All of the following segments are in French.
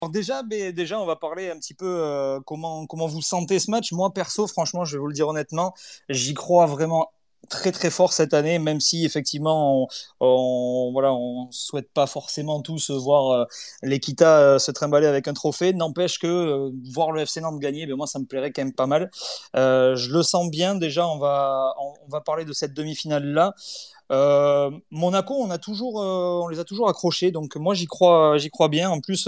déjà, on va parler un petit peu comment vous sentez ce match. Moi, perso, franchement, je vais vous le dire honnêtement, j'y crois vraiment très très fort cette année, même si effectivement, voilà, on souhaite pas forcément tous voir l'Equita se trimballer avec un trophée. N'empêche que voir le FC Nantes gagner, ben moi, ça me plairait quand même pas mal. Je le sens bien. Déjà, on va parler de cette demi-finale-là. Monaco, on les a toujours accrochés, donc moi j'y crois bien. En plus,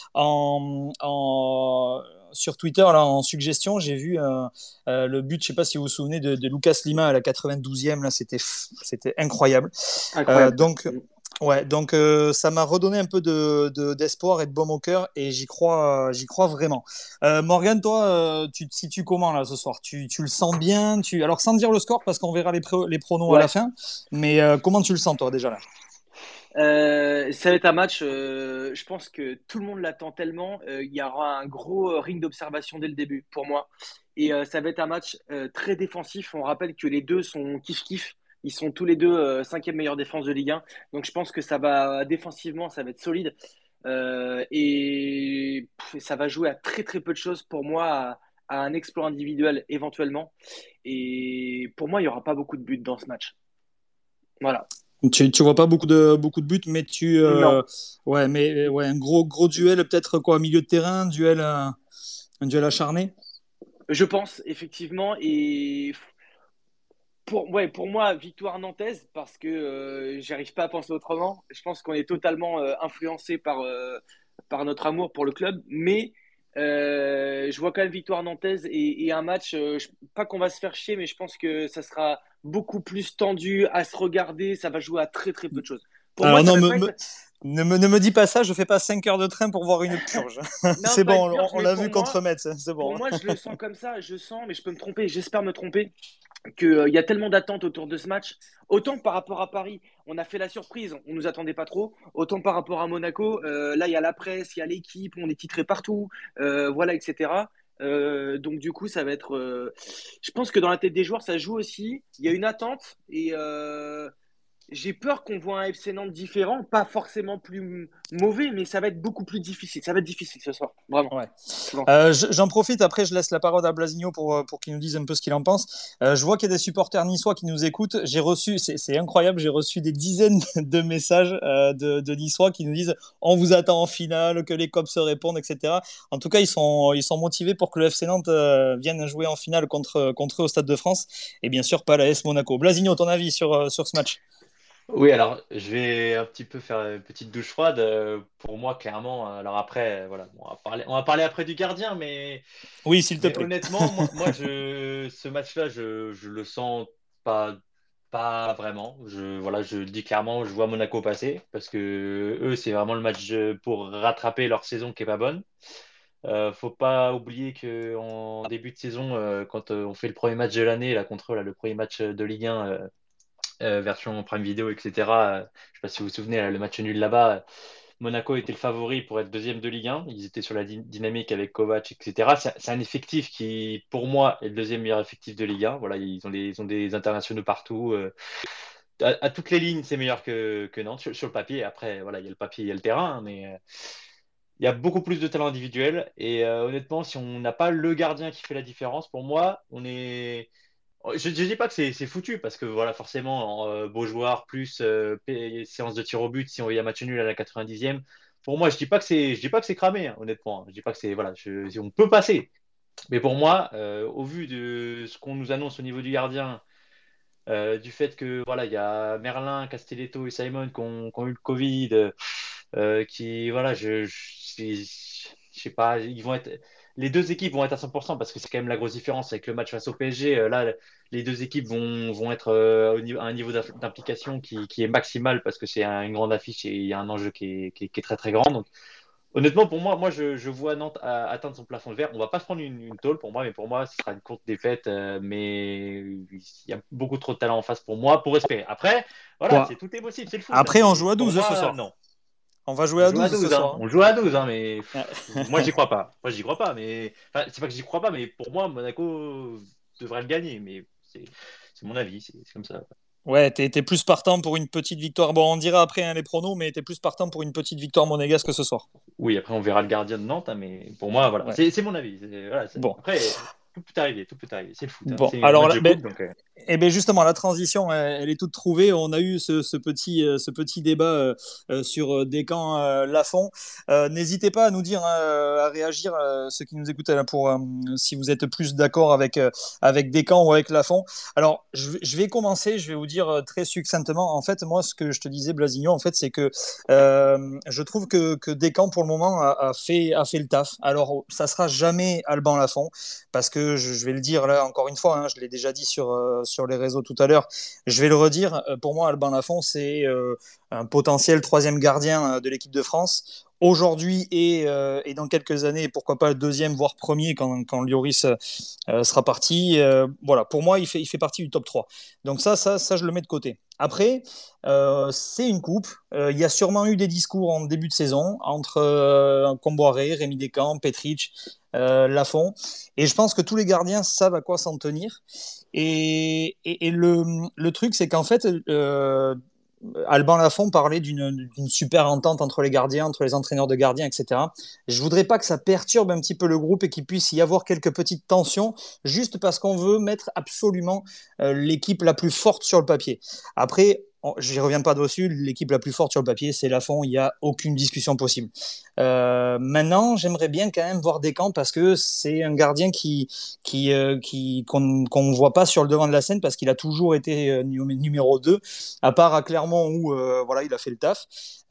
sur Twitter, là, en suggestion, j'ai vu le but, je sais pas si vous vous souvenez de Lucas Lima à la 92e, là, c'était incroyable. Incroyable. Donc, ouais, donc ça m'a redonné un peu d'espoir et de baume au cœur, et j'y crois vraiment. Morgan, toi, tu te situes comment là ce soir? Tu le sens bien? Alors sans dire le score, parce qu'on verra les pronos à la Ouais. fin, mais comment tu le sens toi déjà là? Ça va être un match, je pense que tout le monde l'attend tellement. Il y aura un gros ring d'observation dès le début pour moi. Et ça va être un match très défensif. On rappelle que les deux sont kiff-kiff. Ils sont tous les deux cinquième meilleure défense de Ligue 1. Donc je pense que ça va défensivement, ça va être solide. Ça va jouer à très très peu de choses pour moi, à un exploit individuel éventuellement. Et pour moi, il n'y aura pas beaucoup de buts dans ce match. Voilà. Tu vois pas beaucoup de buts, mais Non. ouais, mais ouais, un gros duel, peut-être quoi, milieu de terrain, un duel acharné. Je pense, effectivement. Et pour moi, victoire nantaise, parce que j'arrive pas à penser autrement. Je pense qu'on est totalement influencé par notre amour pour le club. Mais je vois quand même victoire nantaise et un match, pas qu'on va se faire chier, mais je pense que ça sera beaucoup plus tendu à se regarder. Ça va jouer à très très peu de choses. Pour moi, Alors ça non, va pas être. ne me dis pas ça, je fais pas 5 heures de train pour voir une purge. Non, C'est pas une bon, purge, on mais l'a vu contre Metz, c'est pour bon. moi, je le sens comme ça. Je sens, mais je peux me tromper. J'espère me tromper qu'il y a tellement d'attentes autour de ce match. Autant par rapport à Paris, on a fait la surprise, on nous attendait pas trop. Autant par rapport à Monaco, là il y a la presse, il y a l'équipe, on est titré partout, voilà, etc. Donc du coup, ça va être. Je pense que dans la tête des joueurs, ça joue aussi. Il y a une attente et j'ai peur qu'on voit un FC Nantes différent, pas forcément plus mauvais, mais ça va être beaucoup plus difficile. Ça va être difficile ce soir, vraiment. Ouais. Je pense. J'en profite, après je laisse la parole à Blasigno pour qu'il nous dise un peu ce qu'il en pense. Je vois qu'il y a des supporters niçois qui nous écoutent. C'est incroyable, j'ai reçu des dizaines de messages de niçois qui nous disent on vous attend en finale, que les cops se répondent, etc. En tout cas, ils sont motivés pour que le FC Nantes vienne jouer en finale contre eux au Stade de France. Et bien sûr, pas la S Monaco. Blasigno, ton avis sur ce match? Oui, alors je vais un petit peu faire une petite douche froide. Pour moi, clairement, alors après, voilà, bon, on va parler après du gardien, Oui, s'il te mais plaît. honnêtement, ce match-là, je le sens pas, pas vraiment. Voilà, je le dis clairement, je vois Monaco passer parce que eux, c'est vraiment le match pour rattraper leur saison qui est pas bonne. Faut pas oublier que en début de saison, quand on fait le premier match de l'année là contre eux, là, le premier match de Ligue 1. Version Prime Video, etc. Je ne sais pas si vous vous souvenez, là, le match nul là-bas, Monaco était le favori pour être deuxième de Ligue 1. Ils étaient sur la dynamique avec Kovac, etc. C'est un effectif qui, pour moi, est le deuxième meilleur effectif de Ligue 1. Voilà, ils ont des internationaux partout. À toutes les lignes, c'est meilleur que Nantes sur le papier. Après, voilà, il y a le papier, il y a le terrain, mais il y a beaucoup plus de talent individuel. Et honnêtement, si on n'a pas le gardien qui fait la différence, pour moi, on est. Je dis pas que c'est foutu parce que voilà forcément beau joueur plus séance de tir au but si on y a match nul à la 90e. Pour moi, je dis pas que c'est cramé hein, honnêtement. Je dis pas que c'est voilà, on peut passer. Mais pour moi, au vu de ce qu'on nous annonce au niveau du gardien, du fait que voilà il y a Merlin, Castelletto et Simon qui ont eu le Covid, qui voilà je sais pas ils vont être les deux équipes vont être à 100% parce que c'est quand même la grosse différence avec le match face au PSG. Là, les deux équipes vont être à un niveau d'implication qui est maximal parce que c'est une grande affiche et il y a un enjeu qui est très très grand. Donc, honnêtement, pour moi je vois Nantes atteindre son plafond de verre. On va pas se prendre une tôle pour moi, mais pour moi, ce sera une courte défaite. Mais il y a beaucoup trop de talent en face pour moi pour espérer. Après, voilà, Bon, c'est tout est possible, c'est le foot. Hein, après, on mais joue à pour 12 ce moi, soir. non. On va jouer On à joue à 12 ce 12 hein. soir, hein. On joue à 12 hein, mais moi, Ouais. j'y crois pas. Moi, j'y crois pas, mais enfin, c'est pas que j'y crois pas, mais pour moi, Monaco devrait le gagner. Mais c'est mon avis, c'est comme ça. Ouais, t'es plus partant pour une petite victoire. Bon, on dira après hein, les pronos, mais t'es plus partant pour une petite victoire monégasque ce soir. Oui, après on verra le gardien de Nantes, hein, mais pour moi, voilà, Ouais. c'est mon avis. Voilà, Bon. après, tout peut arriver, tout peut arriver. C'est le foot, hein. Bon, C'est un alors match là, de ben, coupe, donc eh bien justement, la transition, elle est toute trouvée. On a eu ce petit débat sur Descamps Lafont. N'hésitez pas à nous dire, hein, à réagir, ceux qui nous écoutent, là, pour si vous êtes plus d'accord avec Descamps ou avec Lafont. Alors, je vais commencer, je vais vous dire très succinctement. En fait, moi, ce que je te disais, Blasigno, en fait, c'est que je trouve que Descamps, pour le moment, a fait le taf. Alors, ça sera jamais Alban Lafont parce que je vais le dire là encore une fois, hein, je l'ai déjà dit sur les réseaux tout à l'heure, je vais le redire, pour moi Alban Lafont c'est un potentiel troisième gardien de l'équipe de France aujourd'hui et dans quelques années, pourquoi pas le deuxième voire premier quand Lloris sera parti. Voilà, pour moi il fait partie du top 3. Donc ça je le mets de côté. Après, c'est une coupe. Il y a sûrement eu des discours en début de saison entre Comboiré, Rémi Descamps, Petric, Lafont. Et je pense que tous les gardiens savent à quoi s'en tenir. Et le truc, c'est qu'en fait, Alban Lafont parlait d'une super entente entre les gardiens, entre les entraîneurs de gardiens, etc. Je voudrais pas que ça perturbe un petit peu le groupe et qu'il puisse y avoir quelques petites tensions, juste parce qu'on veut mettre absolument l'équipe la plus forte sur le papier. Après, j'y reviens pas dessus, l'équipe la plus forte sur le papier, c'est Lafont, il n'y a aucune discussion possible. Maintenant, j'aimerais bien quand même voir Descamps parce que c'est un gardien qu'on ne voit pas sur le devant de la scène parce qu'il a toujours été numéro 2 à part à Clermont où voilà, il a fait le taf.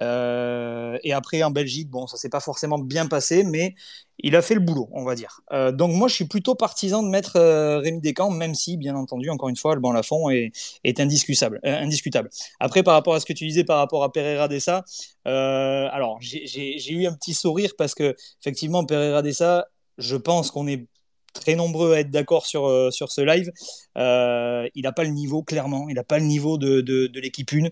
Et après en Belgique, bon, ça s'est pas forcément bien passé, mais il a fait le boulot, on va dire. Donc moi, je suis plutôt partisan de mettre Rémi Descamps, même si, bien entendu, encore une fois, Alban Lafont est indiscutable. Après, par rapport à ce que tu disais par rapport à Pereira Dessa, alors j'ai eu un petit sourire parce que effectivement, Pereira Dessa, je pense qu'on est très nombreux à être d'accord sur ce live. Il n'a pas le niveau, clairement. Il n'a pas le niveau de l'équipe 1.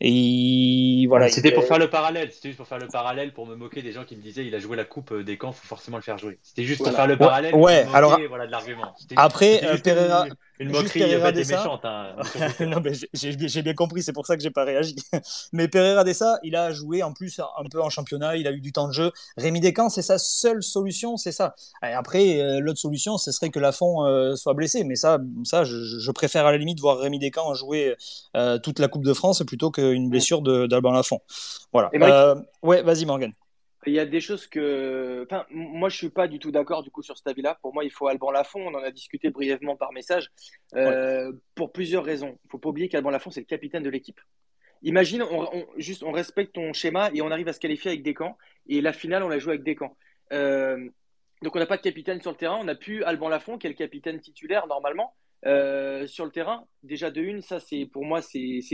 Et non, voilà, mais c'était pour faire le parallèle. C'était juste pour faire le parallèle, pour me moquer des gens qui me disaient il a joué la coupe des camps, faut forcément le faire jouer. C'était juste pour faire Voilà. le Ouais, parallèle pour me ouais, alors moquer, voilà, de l'argument. après, C'était juste Pereira, une juste moquerie Pereira bête et Dessa, méchante, hein, sur le cœur. non, mais j'ai bien compris, c'est pour ça que j'ai pas réagi. Mais Pereira Dessa, il a joué en plus un peu en championnat, il a eu du temps de jeu. Rémi Descamps, c'est sa seule solution, c'est ça. Et après, l'autre solution, ce serait que Lafont soit blessé. Mais ça je préfère à la limite voir Rémi Descamps jouer toute la Coupe de France plutôt qu'une Mm. blessure d'Alban Lafont. Voilà. Et Mike, Ouais, vas-y, Morgan. il y a des choses que. Enfin, moi, je suis pas du tout d'accord du coup sur cet avis-là. Pour moi, il faut Alban Lafont. On en a discuté brièvement par message Ouais. pour plusieurs raisons. Il faut pas oublier qu'Alban Lafont, c'est le capitaine de l'équipe. Imagine, juste, on respecte ton schéma et on arrive à se qualifier avec Descamps. Et la finale, on la joue avec Descamps. Euh, donc, on n'a pas de capitaine sur le terrain. On n'a plus Alban Lafont, qui est le capitaine titulaire normalement sur le terrain. Déjà de une, ça, c'est pour moi,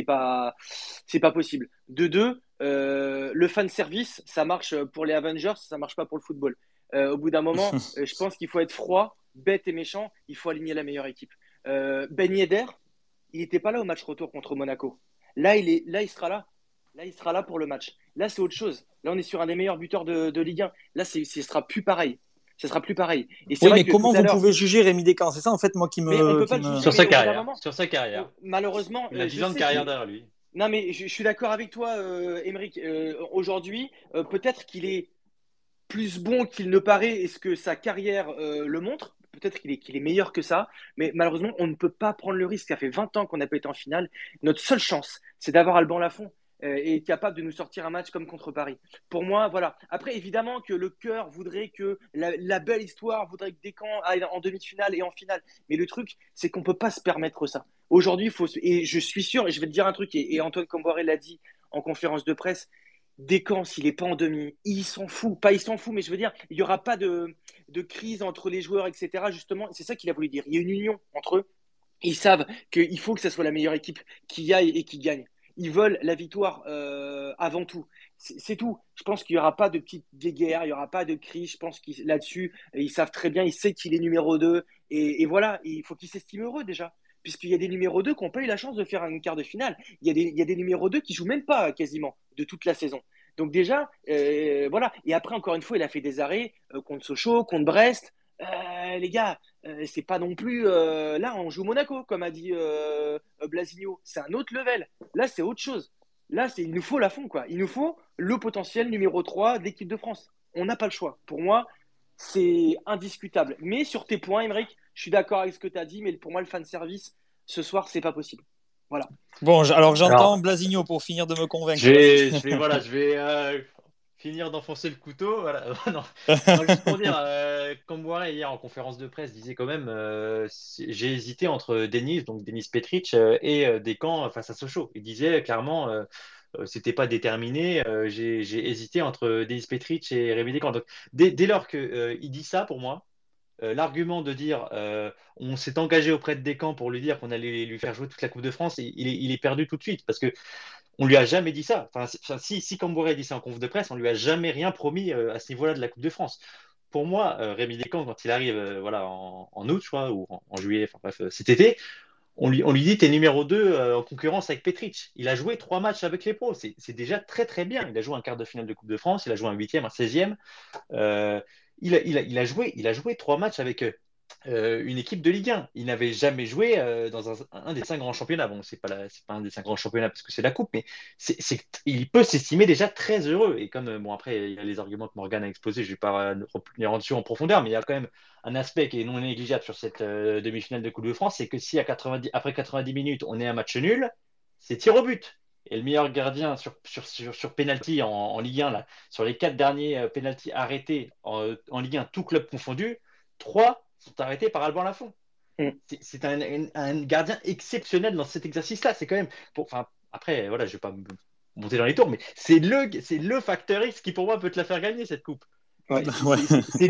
c'est pas possible. De deux, le fan service, ça marche pour les Avengers, ça marche pas pour le football. Au bout d'un moment, je pense qu'il faut être froid, bête et méchant. Il faut aligner la meilleure équipe. Ben Yedder, il n'était pas là au match retour contre Monaco. Là, il sera là. Là, il sera là pour le match. Là, c'est autre chose. Là, on est sur un des meilleurs buteurs de Ligue 1. Là, ce sera plus pareil. Ce sera plus pareil. Et c'est Oui, vrai mais que tout comment à vous l'heure, pouvez juger Rémi Descamps? C'est ça, en fait, moi, mais on peut qui pas le me... juger. Mais au bout d'un moment, Sur sa carrière. malheureusement, Il a je 10 ans de sais carrière qu'il. derrière lui. Non, mais je suis d'accord avec toi, Émeric. Aujourd'hui, peut-être qu'il est plus bon qu'il ne paraît et ce que sa carrière le montre. Peut-être qu'il est meilleur que ça, mais malheureusement, on ne peut pas prendre le risque. Ça fait 20 ans qu'on n'a pas été en finale. Notre seule chance, c'est d'avoir Alban Lafont et être capable de nous sortir un match comme contre Paris. Pour moi, voilà. Après, évidemment que le cœur voudrait que la belle histoire voudrait que Descamps aille en demi-finale et en finale. Mais le truc, c'est qu'on ne peut pas se permettre ça. Aujourd'hui, et je suis sûr, et je vais te dire un truc, et Antoine Comboiré l'a dit en conférence de presse, Descamps, s'il n'est pas en demi, il s'en fout. Pas il s'en fout, mais je veux dire, il n'y aura pas de crise entre les joueurs, etc. Justement, c'est ça qu'il a voulu dire. Il y a une union entre eux. Ils savent qu'il faut que ce soit la meilleure équipe qui aille et qui gagne. Ils veulent la victoire avant tout. C'est tout. Je pense qu'il n'y aura pas de petite guéguerre, il n'y aura pas de crise. Je pense qu'ils là-dessus, ils savent très bien, ils savent qu'il est numéro 2. Et voilà, il faut qu'ils s'estiment heureux déjà. Puisqu'il y a des numéros 2 qui n'ont pas eu la chance de faire une quart de finale. Il y a des numéros 2 qui jouent même pas quasiment de toute la saison. Donc déjà, voilà. Et après, encore une fois, il a fait des arrêts contre Sochaux, contre Brest. Les gars, c'est pas non plus. Là, on joue Monaco, comme a dit Blasigno, c'est un autre level. Là, c'est autre chose. Là, il nous faut Lafont, quoi. Il nous faut le potentiel numéro 3 de l'équipe de France. On n'a pas le choix. Pour moi, c'est indiscutable. Mais sur tes points, Émeric, je suis d'accord avec ce que tu as dit, mais pour moi, le fan service, ce soir, c'est pas possible. Voilà. Bon, alors j'entends Blasigno pour finir de me convaincre. Je vais finir d'enfoncer le couteau. Voilà. Non, juste pour dire, Camboire hier en conférence de presse disait quand même j'ai hésité entre Denis Petric et Descamps face à Sochaux. Il disait clairement c'était pas déterminé. J'ai hésité entre Denis Petric et Rémi Descamps. Donc dès lors qu'il dit ça pour moi. L'argument de dire on s'est engagé auprès de Descamps pour lui dire qu'on allait lui faire jouer toute la Coupe de France, il est perdu tout de suite parce que on lui a jamais dit ça. Si Camboire dit ça en conf de presse, on lui a jamais rien promis à ce niveau-là de la Coupe de France. Pour moi, Rémi Descamps, quand il arrive en août, je crois, ou en juillet, enfin bref, cet été, on lui dit t'es numéro 2 en concurrence avec Petric. Il a joué 3 matchs avec les pros, c'est déjà très très bien. Il a joué un quart de finale de Coupe de France, il a joué un 8e, un 16e. Il a joué 3 matchs avec une équipe de Ligue 1. Il n'avait jamais joué dans un des 5 grands championnats. Bon, c'est pas un des 5 grands championnats parce que c'est la Coupe, mais il peut s'estimer déjà très heureux. Et comme, bon, après, il y a les arguments que Morgane a exposés, je ne vais pas revenir dessus en profondeur, mais il y a quand même un aspect qui est non négligeable sur cette demi-finale de Coupe de France, c'est que si après 90 minutes, on est un match nul, c'est tir au but. Et le meilleur gardien sur penalty en Ligue 1, là, sur les 4 derniers penalty arrêtés en Ligue 1, tout club confondu, 3 sont arrêtés par Alban Lafont. C'est un gardien exceptionnel dans cet exercice-là. C'est quand même. Après, voilà, je ne vais pas monter dans les tours, mais c'est le facteur X qui, pour moi, peut te la faire gagner, cette coupe. Ouais. C'est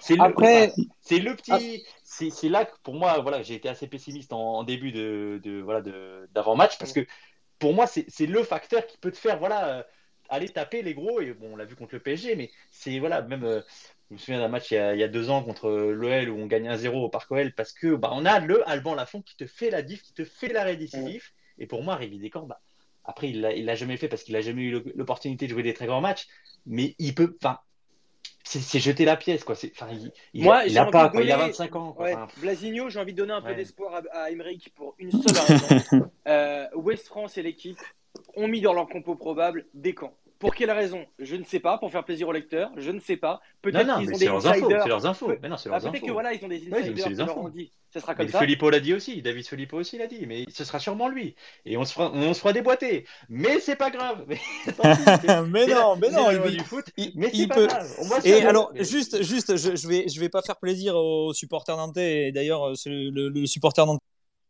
le petit. Ah. C'est là que, pour moi, voilà, j'ai été assez pessimiste en début d'avant-match parce que pour moi, c'est le facteur qui peut te faire aller taper les gros. Et bon, on l'a vu contre le PSG, mais c'est même. Je me souviens d'un match il y a 2 ans contre l'OL où on gagne 1-0 au Parc OL parce que on a le Alban Lafont qui te fait la diff, qui te fait l'arrêt décisif. Et pour moi, Rémi Descamps, après, il l'a jamais fait parce qu'il n'a jamais eu l'opportunité de jouer des très grands matchs. Mais il peut. C'est jeter la pièce, quoi. Il a 25 ans. Quoi. Ouais, Blasigno, j'ai envie de donner un peu d'espoir à Émeric pour une seule raison. West France et l'équipe ont mis dans leur compo probable Descamps. Pour quelle raison? Je ne sais pas. Pour faire plaisir aux lecteurs, je ne sais pas. Peut-être qu'ils ont des insiders. C'est leurs infos. Mais non, c'est leurs peut-être infos. que ils ont des insiders qui leur ont dit. Ce sera comme mais ça. Filippo l'a dit aussi. David Filippo aussi l'a dit. Mais ce sera sûrement lui. Et on se fera déboîter. Mais c'est pas grave. Mais non, du foot. Mais c'est pas grave. Et alors, juste, je vais pas faire plaisir aux supporters nantais. Et d'ailleurs, le supporter nantais.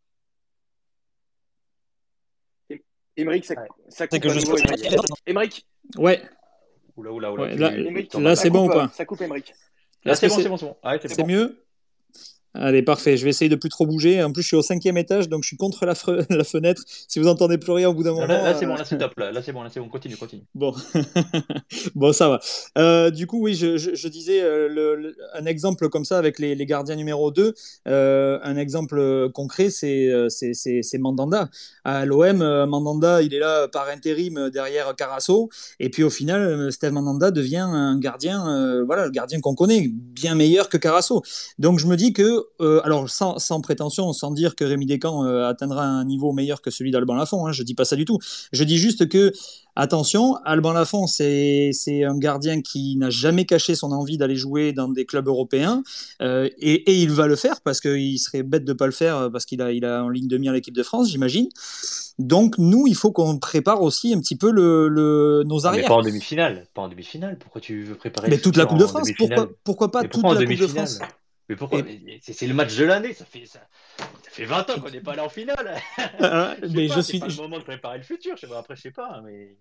Émeric, ça coupe. Émeric. Ouais. Oula. Ouais, là c'est bon ou pas? Ça coupe, Émeric. Là, c'est bon. C'est mieux? Allez, parfait. Je vais essayer de plus trop bouger. En plus, je suis au 5e étage, donc je suis contre la fenêtre. Si vous entendez plus rien au bout d'un moment. Là, c'est bon, là, c'est top. Là, c'est bon. Continue. Bon, bon, ça va. Du coup, oui, je disais un exemple comme ça avec les gardiens numéro 2. Un exemple concret, c'est Mandanda. À l'OM, Mandanda, il est là par intérim derrière Carasso. Et puis au final, Steve Mandanda devient un gardien, le gardien qu'on connaît, bien meilleur que Carasso. Donc je me dis que, alors sans prétention, sans dire que Rémi Descamps atteindra un niveau meilleur que celui d'Alban Lafont, je dis pas ça du tout. Je dis juste que, attention, Alban Lafont, c'est un gardien qui n'a jamais caché son envie d'aller jouer dans des clubs européens, et il va le faire parce qu'il serait bête de pas le faire parce qu'il a en ligne de mire l'équipe de France, j'imagine. Donc nous, il faut qu'on prépare aussi un petit peu nos arrières. Mais pas en demi-finale. Pourquoi tu veux préparer mais toute la Coupe de France? Pourquoi pas toute la Coupe de France? Mais pourquoi? C'est le match de l'année, ça fait 20 ans qu'on n'est pas allé en finale. C'est pas le moment de préparer le futur. Après, je sais pas. Mais...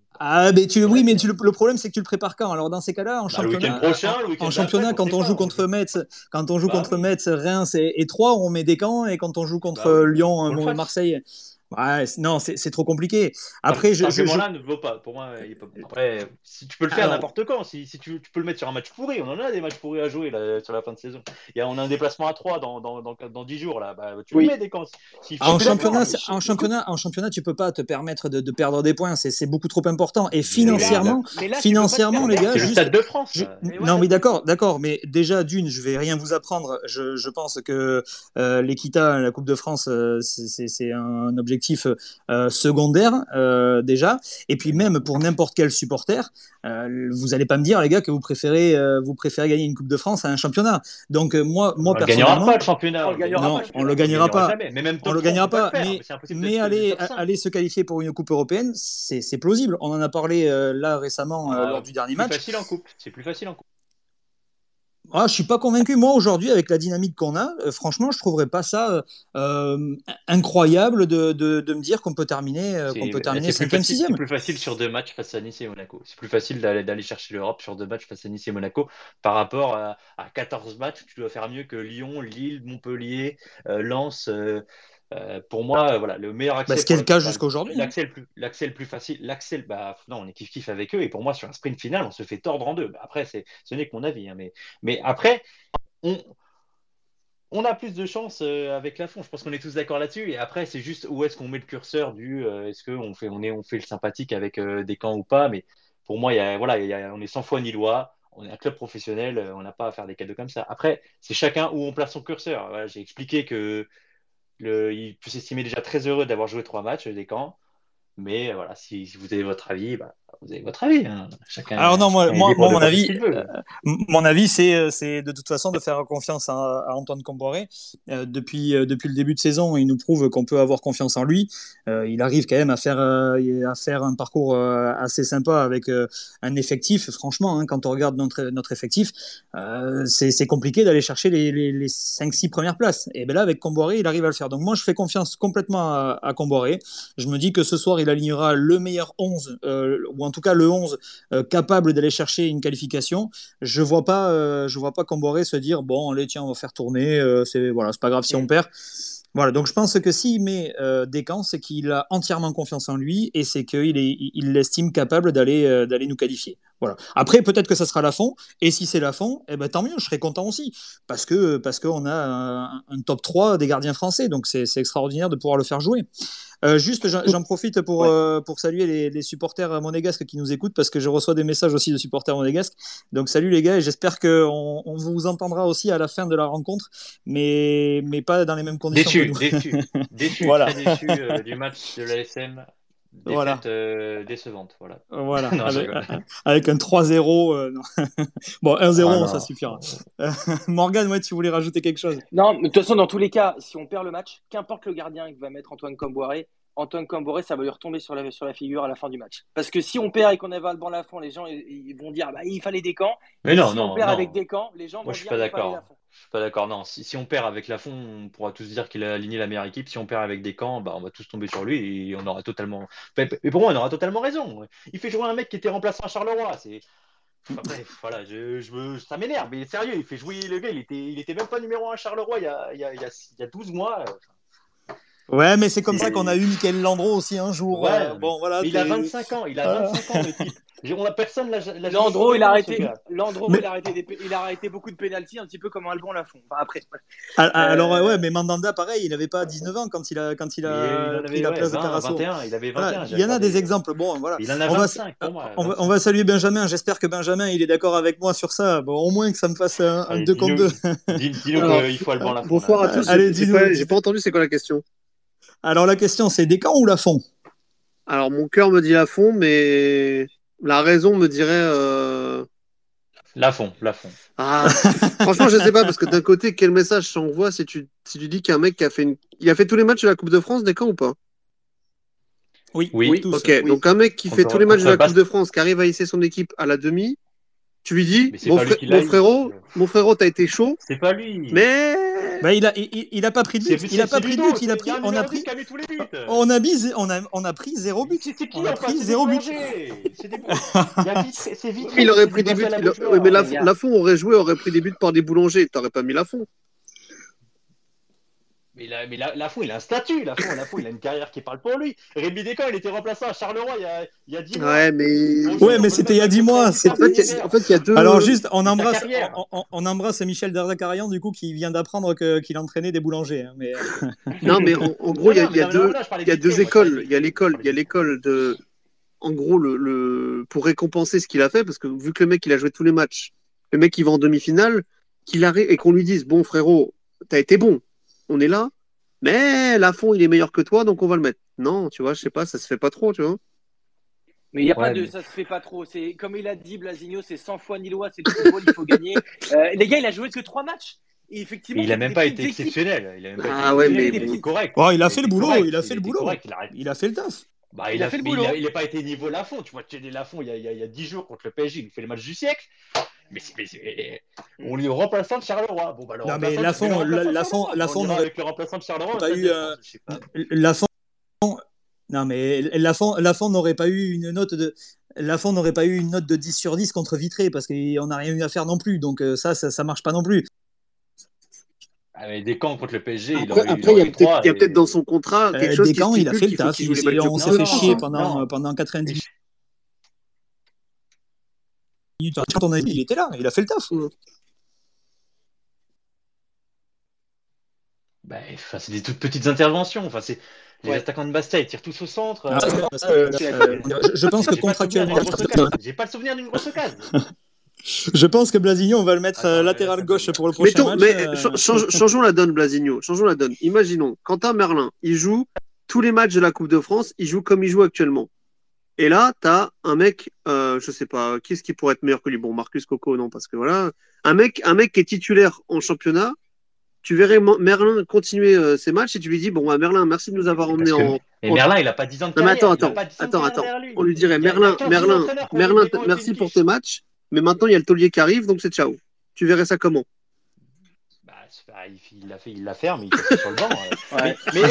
le problème, c'est que tu le prépares quand? Alors, dans ces cas-là, en championnat, quand on joue contre Metz, Reims et Troyes, on met Descamps, et quand on joue contre Lyon, Marseille. Ouais, non, c'est trop compliqué. Après, cet argument-là ne vaut pas. Pour moi, après, si tu peux le faire n'importe quand, si tu peux le mettre sur un match pourri, on en a des matchs pourris à jouer là, sur la fin de saison. On a un déplacement à 3 dans 10 jours là. Tu le mets des camps. En championnat, tu peux pas te permettre de perdre des points. C'est beaucoup trop important. Et financièrement, les gars, c'est le Stade de France. Non, mais d'accord. Mais déjà d'une, je vais rien vous apprendre. Je pense que l'Equita, la Coupe de France, c'est un objectif effectif secondaire déjà. Et puis même pour n'importe quel supporter, vous n'allez pas me dire, les gars, que vous préférez gagner une Coupe de France à un championnat. Donc moi On le gagnera personnellement, pas, le championnat. On le gagnera non, pas, on le On le gagnera gagnera pas. jamais. Mais même On top le 3, on gagnera peut pas pas, le faire. C'est impossible mais d'être aller, top 5. aller se qualifier pour une Coupe européenne, c'est plausible. On en a parlé là récemment lors du dernier Plus match. facile en coupe. C'est plus facile en coupe. Ah, je suis pas convaincu. Moi, aujourd'hui, avec la dynamique qu'on a, franchement, je trouverais pas ça incroyable de me dire qu'on peut terminer C'est plus 5e, facile, 6e. c'est plus facile sur 2 matchs face à Nice et Monaco. C'est plus facile d'aller chercher l'Europe sur 2 matchs face à Nice et Monaco par rapport à 14 matchs où tu dois faire mieux que Lyon, Lille, Montpellier, Lens. Pour moi, voilà, le meilleur accès. Ce qui est le cas jusqu'à aujourd'hui. L'accès le plus facile. Non, on est kiff-kiff avec eux. Et pour moi, sur un sprint final, on se fait tordre en deux. Après, ce n'est que mon avis. Hein, mais après, on a plus de chance avec Lafont. Je pense qu'on est tous d'accord là-dessus. Et après, c'est juste où est-ce qu'on met le curseur est-ce qu'on fait le sympathique avec Descamps ou pas. Mais pour moi, on est 100 fois Lillois. On est un club professionnel. On n'a pas à faire des cadeaux comme ça. Après, c'est chacun où on place son curseur. Voilà, j'ai expliqué que il peut s'estimer déjà très heureux d'avoir joué 3 matchs Descamps. Mais voilà, si vous avez votre avis, vous avez votre avis. Hein. Alors non, Chacun est libre de mon penser ce avis, qu'il veut. c'est de toute façon de faire confiance à Antoine Comboiré. Depuis le début de saison, il nous prouve qu'on peut avoir confiance en lui. Il arrive quand même à faire un parcours assez sympa avec un effectif. Franchement, hein, quand on regarde notre effectif, c'est compliqué d'aller chercher les 5-6 premières places. Et bien là, avec Comboiré, il arrive à le faire. Donc moi, je fais confiance complètement à Comboiré. Je me dis que ce soir, il alignera le meilleur 11, ou en tout cas le 11 capable d'aller chercher une qualification. Je vois pas Comboiré se dire bon, allez, tiens, on va faire tourner, c'est pas grave si on perd. Voilà, donc je pense que s'il met Descamps, c'est qu'il a entièrement confiance en lui et c'est qu'il l'estime capable d'aller nous qualifier. Voilà. Après, peut-être que ça sera Lafont, et si c'est Lafont, tant mieux, je serai content aussi, parce qu'on a un top 3 des gardiens français, donc c'est extraordinaire de pouvoir le faire jouer. Juste, j'en profite pour saluer les supporters monégasques qui nous écoutent, parce que je reçois des messages aussi de supporters monégasques. Donc salut les gars, et j'espère qu'on vous entendra aussi à la fin de la rencontre, mais pas dans les mêmes conditions que nous. Déçu, Voilà. très déçu du match de l'ASM. Défaite décevante. Voilà. Non, avec un 3-0. Non. Bon, 1-0, ça suffira. Morgane, tu voulais rajouter quelque chose? Non, mais de toute façon, dans tous les cas, si on perd le match, qu'importe le gardien que va mettre Antoine Comboiré, ça va lui retomber sur la figure à la fin du match. Parce que si on perd et qu'on avait le banc Lafont, les gens ils vont dire il fallait Descamps. Mais si on perd avec Descamps, les gens vont dire il fallait Lafont. Je suis pas d'accord. Non, si on perd avec Lafont, on pourra tous dire qu'il a aligné la meilleure équipe. Si on perd avec Descamps, on va tous tomber sur lui et on aura totalement. Et pour moi, on aura totalement raison. Il fait jouer un mec qui était remplaçant à Charleroi. Bref, voilà, ça m'énerve. Mais sérieux, il fait jouer le gars. Il était même pas numéro 1 à Charleroi il y a 12 mois. Ouais, mais c'est comme ça qu'on a eu Michael Landreau aussi un jour. Ouais, voilà, il a 25 ans. Il a 25 ans, le type. Personne l'a Landreau, il a arrêté beaucoup de pénaltys, un petit peu comme Alban Lafont. Enfin, après. Alors, mais Mandanda, pareil, il n'avait pas 19 ans quand il a pris la place de Carasso. 21, il avait 21. Il y en a des exemples. Bon, voilà. Il en a 25 pour moi. On va saluer Benjamin. J'espère que Benjamin, il est d'accord avec moi sur ça. Bon, au moins que ça me fasse un 2 contre 2. Dis-nous qu'il faut Alban Lafont. Bonsoir à tous. J'ai pas entendu, c'est quoi la question? Alors, la question, c'est Descamps ou Lafont? Alors, mon cœur me dit Lafont, mais la raison me dirait. Lafont. Ah, franchement, je sais pas, parce que d'un côté, quel message ça envoie si tu dis qu'un mec il a fait tous les matchs de la Coupe de France, Descamps ou pas? Oui, tous. Ok, oui. Donc un mec qui fait tous les matchs de la Coupe de France, qui arrive à hisser son équipe à la demi, tu lui dis, mon frérot, t'as été chaud. C'est pas lui. Mais il a pas pris de but. Il a pas pris de but. On a pris 0 but. On a pris 0 but. Il aurait pris des buts. Mais Lafont aurait pris des buts par des boulangers. T'aurais pas mis Lafont. Mais Lafont, il a un statut. Lafont, il a une carrière qui parle pour lui. Rémi Descamps, il était remplaçant à Charleroi il y a 10 mois. Ouais, mais c'était il y a 10 mois. En fait, il y a deux. Alors, juste, on embrasse Michel Derzakarian, du coup, qui vient d'apprendre qu'il entraînait des boulangers. Hein, mais... Non, mais en gros, il y a deux écoles. Il y a l'école de. En gros, pour récompenser ce qu'il a fait, parce que vu que le mec, il a joué tous les matchs, le mec, il va en demi-finale, qu'il arrive et qu'on lui dise bon, frérot, t'as été bon. On est là, mais Lafont, il est meilleur que toi, donc on va le mettre. Non, tu vois, je sais pas, ça se fait pas trop, tu vois. Mais il n'y a pas Ouais, de mais ça se fait pas trop. C'est comme il a dit Blasigno, c'est 100 fois Lillois, c'est le football, il faut gagner. Les gars, il a joué que 3 matchs. Et effectivement, il a c'était même des pas petites été équipes. exceptionnel. Il a même pas été Ah ouais, exceptionnel. mais C'était des Il a été bon. petites. correct. Oh, il a Il a fait le été boulot, il correct. a Il fait a le été boulot. correct. Il arrête. Il a fait le taf. Bah, Il a fait le boulot. il est pas été niveau Lafont. Tu vois, Thierry Lafont, il y a 10 jours contre le PSG, il nous fait le match du siècle. On lui est remplaçant de Charleroi. Bon, bah, Non, mais mais le Lafont, remplaçant de Charleroi. Bah, on Lafont ira n'aurait avec le remplaçant de Charleroi au pas Stade eu de France. Je sais pas. Lafont. Non, mais Lafont n'aurait pas eu une note de. Lafont n'aurait pas eu une note de 10 sur 10 contre Vitré parce qu'on n'a rien eu à faire non plus. Donc ça marche pas non plus. Avec des camps contre le PSG, Après, il y a eu 3. peut-être dans son contrat quelque chose qui Descamps, il a stipule fait le qu'il faut taf. qu'il joue les matchs de On Coupe s'est de fait France. chier Non. pendant 90 minutes. Quand on a dit, il était là, il a fait le taf. Bah, enfin, c'est des toutes petites interventions. Enfin, c'est les attaquants de Bastia, ils tirent tous au centre. Je pense que contractuellement. J'ai pas le souvenir d'une grosse occasion. Je pense que Blasigno, on va le mettre Attends, latéral ça gauche donne- pour le prochain match. Changeons la donne, Blasigno. Changeons la donne. Imaginons, Quentin Merlin, il joue tous les matchs de la Coupe de France, il joue comme il joue actuellement. Et là, tu as un mec, je sais pas, qui est-ce qui pourrait être meilleur que lui? Bon, Marcus Coco, non, parce que voilà. Un mec qui est titulaire en championnat, tu verrais Merlin continuer ses matchs et tu lui dis, bon, Merlin, merci de nous avoir emmenés Mais Merlin, il a pas 10 ans de Non, mais carrière. attends. On lui dirait, Merlin, merci pour tes matchs, mais maintenant, il y a le taulier qui arrive, donc c'est ciao. Tu verrais ça comment? Bah, il l'a fait, mais il était sur le banc. Ouais. Mais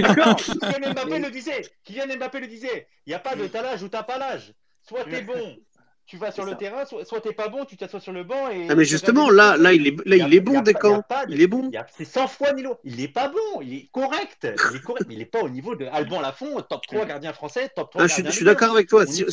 Kylian Mbappé le disait. Il n'y a pas de t'as l'âge ou t'as pas l'âge. Soit t'es bon, tu vas sur le terrain, soit t'es pas bon, tu t'assois sur le banc. Ah, mais justement, là, il est bon, Descamps. Il est bon. C'est 100 fois Nilo. Il est pas bon, il est correct. Mais il est pas au niveau de Alban Lafont, top 3 gardien français, top 3 Je gardien. suis d'accord avec toi. Si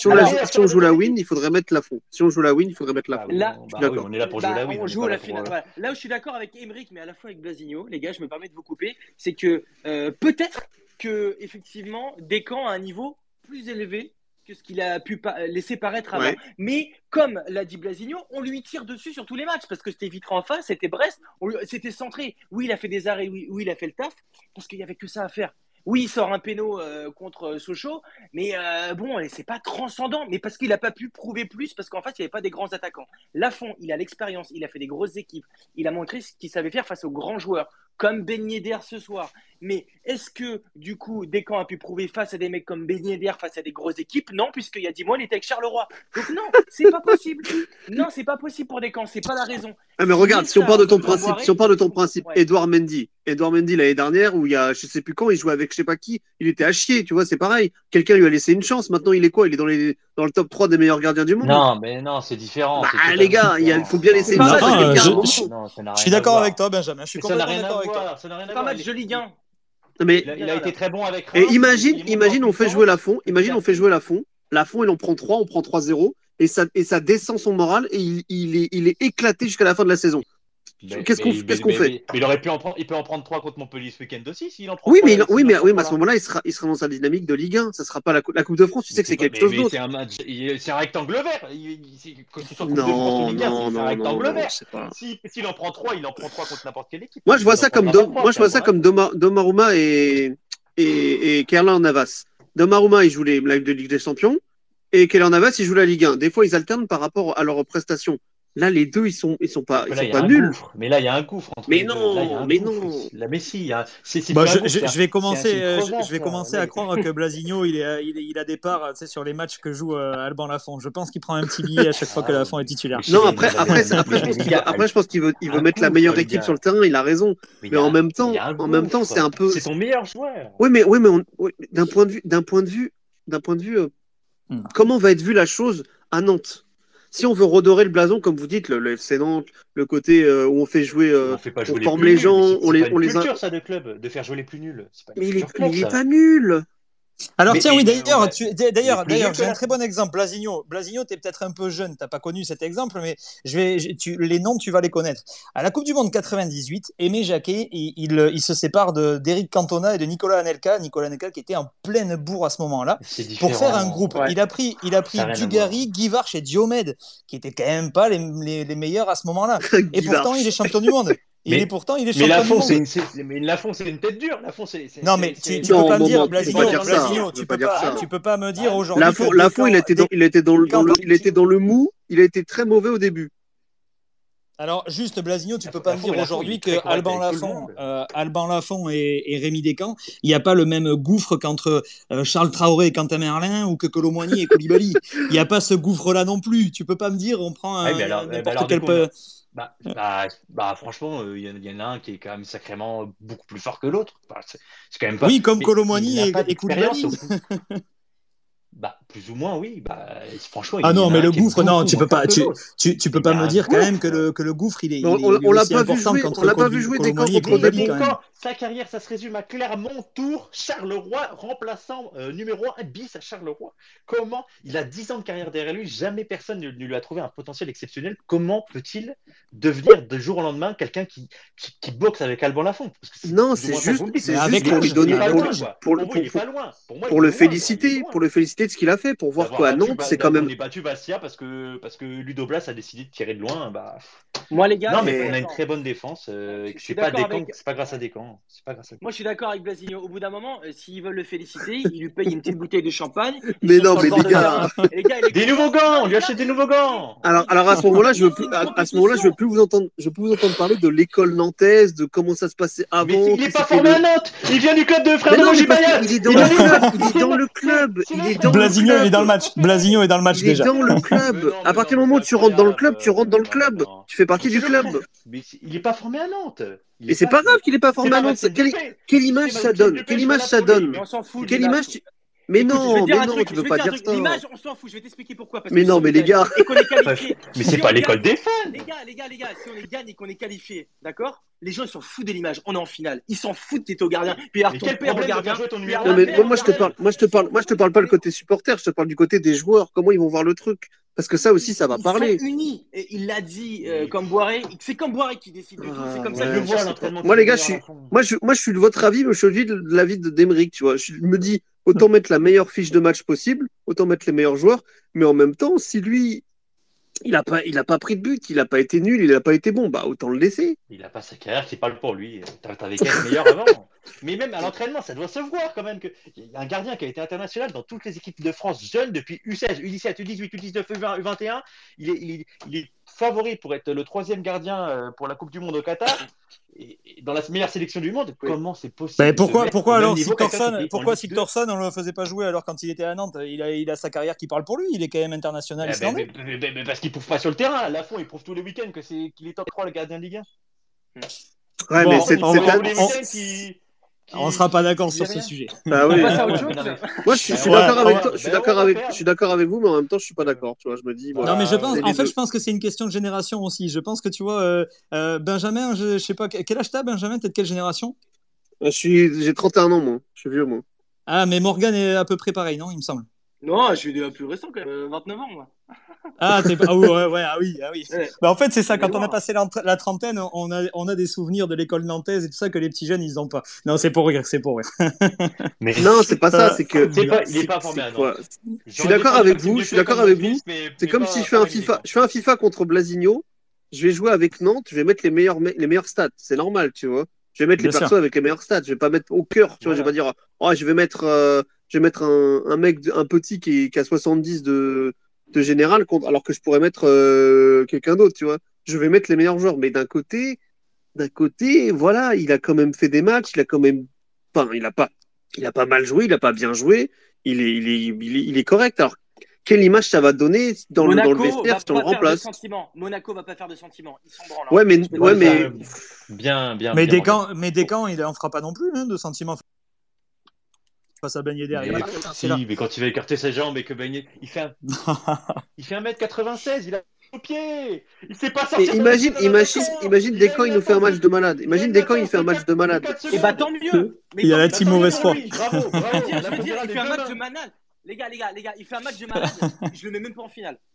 on joue la win, il faudrait mettre Lafont. Si on joue la win, il faudrait mettre Lafont. Là, on est là pour jouer la win. On joue la finale. Voilà. Là où je suis d'accord avec Emeric, mais à la fois avec Blasigno, les gars, je me permets de vous couper, c'est que peut-être que effectivement, Descamps a un niveau plus élevé que ce qu'il a pu laisser paraître avant. Ouais. Mais comme l'a dit Blasigno, on lui tire dessus sur tous les matchs parce que c'était Vitré en face, c'était Brest, c'était centré. Oui, il a fait des arrêts, oui, il a fait le taf parce qu'il n'y avait que ça à faire. Oui, il sort un péno contre Sochaux, mais bon, c'est pas transcendant. Mais parce qu'il n'a pas pu prouver plus, parce qu'en fait, il n'y avait pas des grands attaquants. Lafont, il a l'expérience, il a fait des grosses équipes, il a montré ce qu'il savait faire face aux grands joueurs, comme Ben Yedder ce soir. Mais est-ce que, du coup, Descamps a pu prouver face à des mecs comme Ben Yedder, face à des grosses équipes? Non, puisqu'il y a 10 mois, il était avec Charleroi. Donc non, c'est pas possible. Non, c'est pas possible pour Descamps, c'est pas la raison. Ah, mais regarde, si on part de ton principe, Ouais. Edouard Mendy l'année dernière, où il y a je sais plus quand, il jouait avec je sais pas qui, il était à chier, tu vois, c'est pareil. Quelqu'un lui a laissé une chance. Maintenant, il est quoi? Il est dans le top 3 des meilleurs gardiens du monde. Non, mais non, c'est différent. Bah, les gars, il faut bien laisser une chance à quelqu'un à un moment. Je suis d'accord avec toi, Benjamin. Je suis Ça n'a complètement rien à d'accord avec toi. voir. Ça n'a rien à C'est un voir. match de Ligue 1. Mais Il a été très bon avec et Reims. imagine, on fait jouer Lafont. Imagine, on fait jouer Lafont. Lafont, il en prend 3, on prend 3-0. Et ça descend son moral et il est éclaté jusqu'à la fin de la saison. Qu'est-ce qu'on fait? Mais il peut en prendre 3 contre Montpellier ce week-end aussi s'il en prend Oui, 3, mais à ce moment-là, il sera dans sa dynamique de Ligue 1. Ça sera pas la Coupe de France. Tu sais que c'est quelque chose d'autre. C'est un match, c'est un rectangle vert. Quand tu sors Coupe de France Non, ou Ligue 1, c'est un rectangle non, vert. c'est pas. S'il en prend 3, il en prend 3 contre n'importe quelle équipe. Moi, je vois ça comme Donnarumma et Keylor Navas. Donnarumma, il joue la Ligue des Champions et Keylor Navas, il joue la Ligue 1. Des fois, ils alternent par rapport à leurs prestations. Là, les deux, ils sont pas nuls. Mais là, il y a un gouffre entre les deux. Non. La Messi, je vais commencer à croire que Blasigno, il a des parts, tu sais, sur les matchs que joue Alban Lafont. Je pense qu'il prend un petit billet à chaque fois que Lafont est titulaire. Non, après, je pense qu'il veut mettre la meilleure équipe sur le terrain. Il a raison. Mais en même temps, c'est un peu. C'est ton meilleur joueur. Oui, mais d'un point de vue, comment va être vue la chose à Nantes? Si on veut redorer le blason, comme vous dites, le FC Nantes, le côté où on fait jouer, on forme les gens, on les. C'est une culture, ça, de club, de faire jouer les plus nuls. Mais il est pas nul. Alors tiens, oui, d'ailleurs, j'ai un très bon exemple. Blasigno, t'es peut-être un peu jeune, t'as pas connu cet exemple, mais les noms, tu vas les connaître. À la Coupe du Monde 98, Aimé Jacquet, il se sépare d'Éric Cantona et de Nicolas Anelka. Nicolas Anelka qui était en pleine bourre à ce moment-là. Pour faire un groupe, Ouais. il a pris Dugarry, Guivarch et Diomède, qui étaient quand même pas les meilleurs à ce moment-là. Et pourtant, il est champion du monde. Il est champion du monde. Mais Lafont, c'est une tête dure. Lafont, non, mais tu peux pas me dire, Blasigno, tu peux pas me dire aujourd'hui. Lafont, il était dans le mou. Il a été très mauvais au début. Alors, juste, Blasigno, tu peux pas me dire aujourd'hui que Alban Lafont et Rémi Descamps, il n'y a pas le même gouffre qu'entre Charles Traoré et Quentin Merlin ou que Kolo Muani et Koulibaly. Il n'y a pas ce gouffre-là non plus. Tu peux pas me dire, on prend n'importe quel... franchement, il y en a un qui est quand même sacrément beaucoup plus fort que l'autre. C'est quand même pas... Oui, comme Kolo Muani et Koulibaly. Plus ou moins, oui. Franchement, non, mais le gouffre, non, tu peux pas me dire quand même que le gouffre, il est on l'a pas vu jouer. On l'a pas vu jouer des camps contre des bons. Sa carrière, ça se résume à Clermont-Tours, Charleroi, remplaçant numéro 1 bis à Charleroi. Comment il a 10 ans de carrière derrière lui, jamais personne ne lui a trouvé un potentiel exceptionnel. Comment peut-il devenir de jour au lendemain quelqu'un qui boxe avec Alban Lafont? Non, c'est juste pour lui donner, pour le féliciter de ce qu'il a fait, pour voir quoi à Nantes, c'est quand même. On est battu Bastia parce que Ludo Blas a décidé de tirer de loin. Moi, les gars, non, mais on a une très bonne défense. C'est pas grâce à Descamps. Moi, je suis d'accord avec Blasigno. Au bout d'un moment, s'ils veulent le féliciter, ils lui payent une petite bouteille de champagne. Mais non, mais les gars, des nouveaux gants. On lui achète des nouveaux gants. Alors à ce moment-là, je veux plus vous entendre. Je peux vous entendre parler de l'école nantaise, de comment ça se passait avant. Mais il est pas formé à Nantes. Il vient du club de Frédéric Gibaillat. Il est dans le club. Blasigno est dans le match. Blasigno est dans le match déjà. Il est dans le club. À partir du moment où tu rentres dans le club, tu rentres dans le club. Tu fais partie du club. Mais il est pas formé à Nantes. Et c'est pas grave qu'il est pas formé à Nantes. Quelle image ça donne? Quelle image ça donne? Quelle image? Mais non, tu peux pas dire ça. L'image, on s'en fout, je vais t'expliquer pourquoi. Mais non, mais les gars. Et qu'on est qualifié. Mais c'est pas l'école des fans. Les gars, si on les gagne et qu'on est qualifié, d'accord? Les gens, ils s'en foutent de l'image. On est en finale. Ils s'en foutent, t'es au gardien. Puis alors, ton père au gardien. Non, mais moi, je te parle pas le côté supporter, je te parle du côté des joueurs. Comment ils vont voir le truc? Parce que ça aussi, ça va parler. Ils sont unis. Et il l'a dit, comme Boiré. C'est comme Boiré qui décide de tout. C'est comme ça que je le vois à l'entraînement. Moi, les gars, moi, je suis de votre avis, mais je suis de l'avis d'Emeric, tu vois. Je me dis, autant mettre la meilleure fiche de match possible, autant mettre les meilleurs joueurs, mais en même temps, si lui, il a pas pris de but, il a pas été nul, il a pas été bon, autant le laisser. Il a pas sa carrière qui parle pour lui. T'avais 4 meilleurs avant. Mais même à l'entraînement, ça doit se voir quand même qu'il y a un gardien qui a été international dans toutes les équipes de France jeunes depuis U16, U17, U18, U19, U21. Il est favori pour être le 3e gardien pour la Coupe du Monde au Qatar. Et dans la meilleure sélection du monde, comment c'est possible? Pourquoi alors Sigtorsson, on ne le faisait pas jouer alors quand il était à Nantes? Il a sa carrière qui parle pour lui, il est quand même international. Mais parce qu'il ne prouve pas sur le terrain. Lafont, il prouve tous les week-ends qu'il est top 3 le gardien de Ligue 1. Ouais, mais c'est on ne sera pas d'accord sur ce sujet. Bah oui. Moi, je suis d'accord avec toi. Je suis d'accord avec vous, mais en même temps, je suis pas d'accord. Tu vois, je me dis. Non, mais je pense que c'est une question de génération aussi. Je pense que tu vois, Benjamin, je sais pas quel âge t'as, Benjamin, t'es de quelle génération? J'ai 31 ans, moi. Je suis vieux, moi. Ah, mais Morgan est à peu près pareil, non, il me semble. Non, je suis plus récent quand même, 29 ans, moi. Oui. En fait, c'est ça, quand on a passé la trentaine, on a des souvenirs de l'école nantaise et tout ça que les petits jeunes, ils n'ont pas. Non, c'est pour rire. Mais non, c'est pas ça, c'est que. Il est pas formé à Nantes. Je suis d'accord avec vous, C'est comme si je fais un FIFA contre Blasigno, je vais jouer avec Nantes, je vais mettre les meilleurs stats. C'est normal, tu vois. Je vais mettre les persos avec les meilleurs stats. Je vais pas mettre au cœur, tu vois. Je vais pas dire, je vais mettre un mec, un petit qui a 70 de général, alors que je pourrais mettre quelqu'un d'autre, tu vois. Je vais mettre les meilleurs joueurs. Mais d'un côté, voilà, il a quand même fait des matchs, il a pas mal joué, il a pas bien joué, il est correct. Alors, quelle image ça va donner dans le vestiaire si on le remplace? Monaco va pas faire de sentiments. Ils sont branlants. Ouais, mais bien. Mais Descamps, il en fera pas non plus de sentiments. Face à Ben Yedder. Mais quand il va écarter ses jambes et que Ben Yedder, il fait 1m96, il a au pied. Il sait pas sortir. Imagine Descamps, il nous fait un match de malade. Imagine Descamps, il fait un match de malade. Et tant mieux. Il y a la team mauvaise foi. Bravo. Il fait un match de malade. Les gars, il fait un match de malade. Je le mets même pas en finale.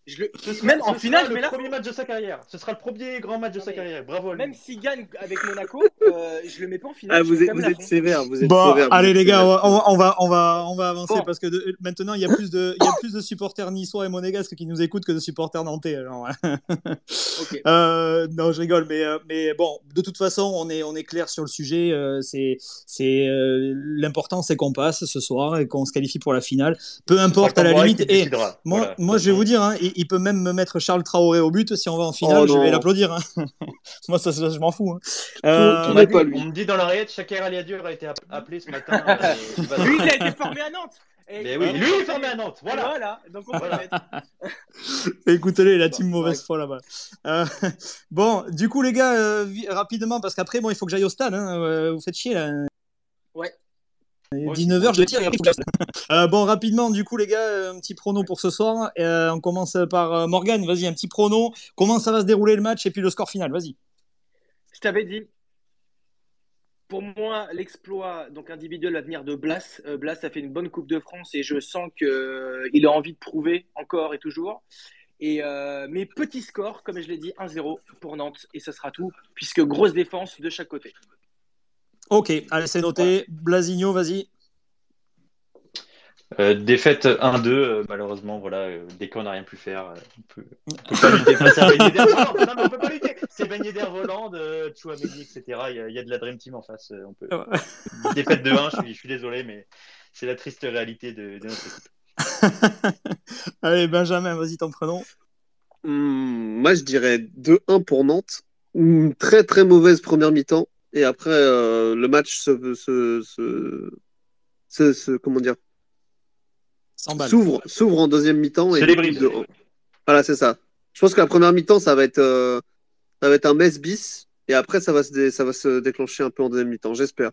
Même en finale, je le mets la premier match de sa carrière. Ce sera le premier grand match de sa carrière. Bravo à lui. Même s'il gagne avec Monaco, je le mets pas en Ah, finale. vous êtes sévère, Bon, allez les gars, sévère. on va avancer Bon. parce que maintenant il y a plus de supporters niçois et monégasques qui nous écoutent que de supporters nantais. Alors. Ok. Non, je rigole, mais bon, de toute façon, on est clair sur le sujet. L'important, c'est qu'on passe ce soir et qu'on se qualifie pour la finale. Peu importe à la limite. Et moi, je vais vous dire, hein, il peut même me mettre Charles Traoré au but si on va en finale. Je vais l'applaudir. Hein. Moi, ça, je m'en fous. Hein. On me dit dans l'oreillette, Chaker Aliadur a été appelé ce matin. Lui, il a été formé à Nantes. Mais oui, lui, il est formé à Nantes. Voilà. Donc on peut le mettre. Écoutez-les, la team mauvaise foi là-bas. Bon, du coup, les gars, rapidement, parce qu'après, bon, il faut que j'aille au stade. Hein, vous faites chier là. Ouais. 19h, je le tire. Bon, rapidement, du coup, les gars, un petit prono pour ce soir. On commence par Morgane. Vas-y, un petit prono. Comment ça va se dérouler le match et puis le score final. Vas-y. Je t'avais dit. Pour moi, l'exploit donc individuel va venir de Blas. Blas a fait une bonne Coupe de France et je sens qu'il a envie de prouver encore et toujours. Et mes petits scores, comme je l'ai dit, 1-0 pour Nantes et ce sera tout, puisque grosse défense de chaque côté. Ok, allez, c'est noté. Voilà. Blasigno, vas-y. Défaite 1-2, malheureusement, voilà, dès qu'on n'a rien pu faire, on peut pas lutter face à Ben Yedder. Non, mais on peut pas lutter. C'est Ben Yedder, Voland, Chouameni, etc. Il y a de la Dream Team en face. Défaite de 1, je suis désolé, mais c'est la triste réalité de notre équipe. Allez, Benjamin, vas-y, ton prénom. Moi, je dirais 2-1 pour Nantes. Une très très mauvaise première mi-temps. Et après, le match comment dire, s'ouvre en deuxième mi-temps. C'est les brises. Voilà, c'est ça. Je pense que la première mi-temps, ça va être un Metz bis. Et après, ça va se déclencher un peu en deuxième mi-temps, j'espère.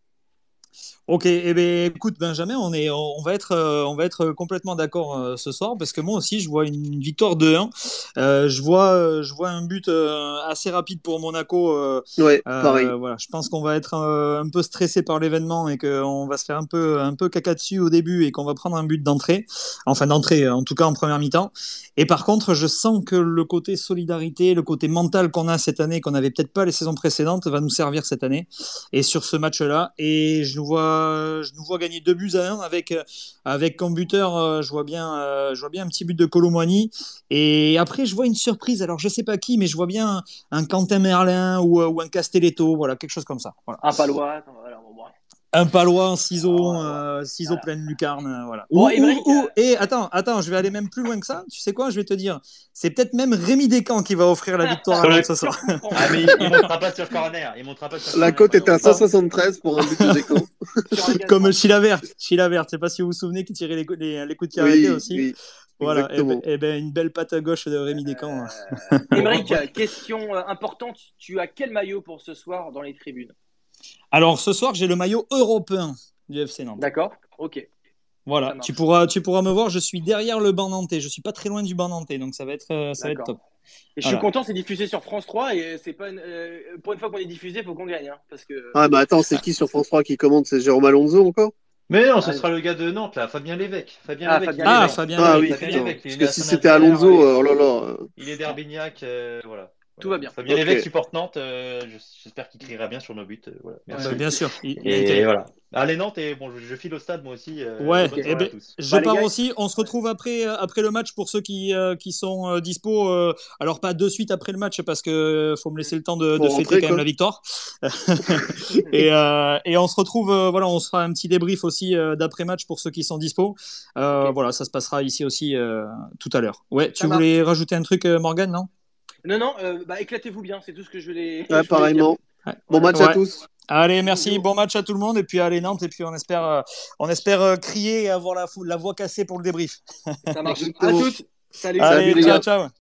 Ok, eh bien, écoute Benjamin, on va être complètement d'accord ce soir parce que moi aussi je vois une victoire 2-1. Je vois un but assez rapide pour Monaco. Ouais, pareil. Voilà, je pense qu'on va être un peu stressé par l'événement et qu'on va se faire un peu caca dessus au début et qu'on va prendre un but d'entrée, en tout cas en première mi-temps. Et par contre, je sens que le côté solidarité, le côté mental qu'on a cette année, qu'on n'avait peut-être pas les saisons précédentes, va nous servir cette année. Et sur ce match-là, et je nous vois gagner 2-1 avec comme buteur, je vois bien un petit but de Kolo Muani. Et après, je vois une surprise. Alors, je sais pas qui, mais je vois bien un Quentin Merlin ou un Castelletto, voilà, quelque chose comme ça. Voilà. Un Palois, voilà, bon. Un Palois en ciseaux, voilà. pleine lucarne, voilà. Bon, et attends, je vais aller même plus loin que ça. Tu sais quoi, je vais te dire, c'est peut-être même Rémi Descamps qui va offrir la victoire à Nantes ce soir. Ah mais il montera pas sur corner. La cote est à 173 pour un but de Descamps. Comme Chilavert, je sais pas si vous vous souvenez, qui tirait les coups de pied arrêtés aussi. Oui. Voilà, et ben une belle patte à gauche de Rémi Descamps. Émeric, question importante, tu as quel maillot pour ce soir dans les tribunes? Alors ce soir, j'ai le maillot européen du FC Nantes. D'accord, ok. Voilà, tu pourras me voir, je suis derrière le banc nantais, je suis pas très loin du banc nantais, donc ça va être top. Et je suis content, c'est diffusé sur France 3 et c'est pas pour une fois qu'on est diffusé, il faut qu'on gagne. Hein, parce que... Ah bah attends, c'est qui sur France 3 qui commande? C'est Jérôme Alonso encore? Mais non, ce sera le gars de Nantes, là, Fabien Lévesque. Fabien oui, Lévesque. Parce que si c'était Alonso, oh là là. Il est d'Herbignac, voilà. Tout va bien. Fabien Lévesque supporte Nantes, j'espère qu'il criera bien sur nos buts. Voilà. Merci. Bien sûr. Et voilà. Allez Nantes, et bon, je file au stade moi aussi. Ouais, je pars aussi. On se retrouve après le match pour ceux qui sont dispo. Alors pas de suite après le match parce que faut me laisser le temps de fêter quand même la victoire. et on se retrouve. Voilà, on se fera un petit débrief aussi d'après match pour ceux qui sont dispo. Voilà, ça se passera ici aussi tout à l'heure. Ouais, tu voulais rajouter un truc, Morgane, non? Non, éclatez-vous bien, c'est tout ce que je voulais. Ouais, pareillement. Bon match à tous. Allez, merci, bon match à tout le monde. Et puis allez Nantes, et puis on espère crier et avoir la voix cassée pour le débrief. Ça marche. À toutes. Salut. Allez, ciao.